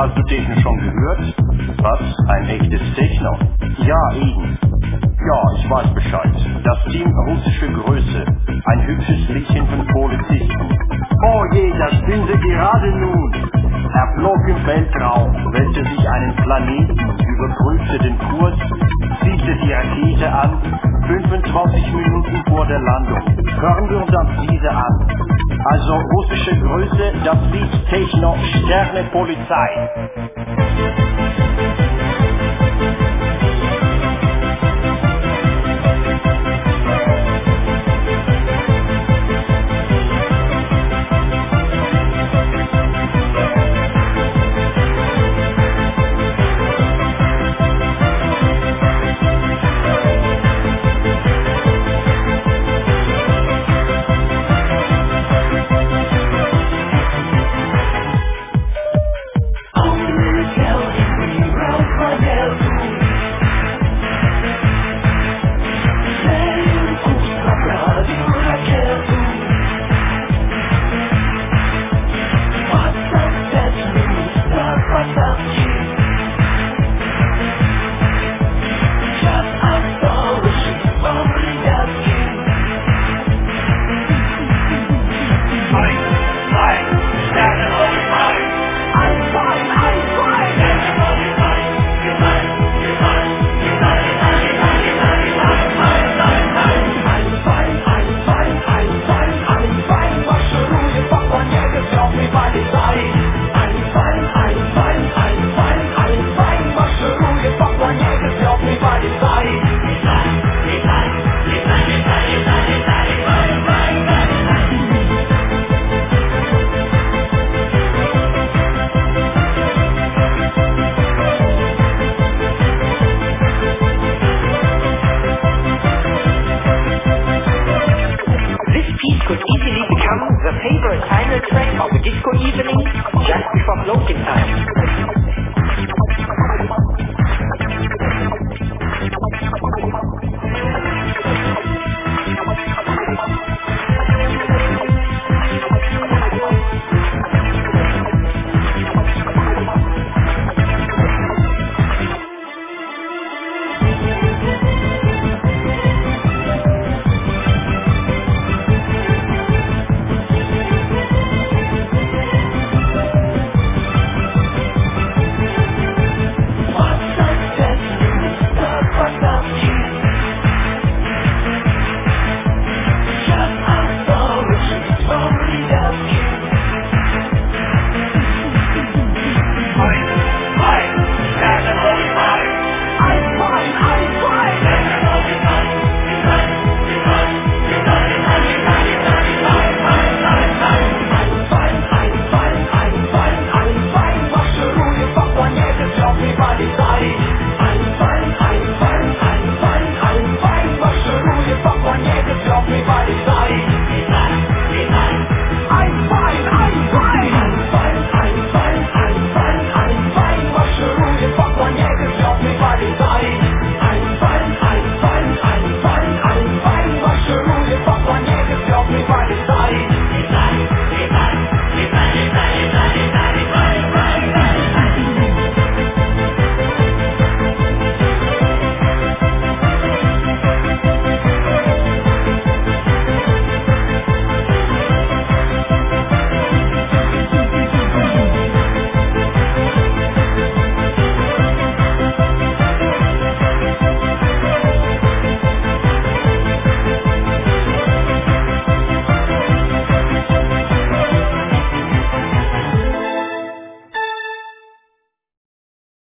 Hast du Techno schon gehört? Was? Ein echtes Techno? Ja, eben. Ja, ich weiß Bescheid. Das Team russische Größe. Ein hübsches Liedchen von Polizisten. Oh je, das sind sie gerade nun. Er flog im Weltraum, wählte sich einen Planeten, überprüfte den Kurs, zielte die Rakete an, 25 Minuten vor der Landung. Hören wir uns das diese an. Also russische Größe, das Lied Techno, Sterne Polizei. Could easily become the favorite final track of a disco evening just before closing time.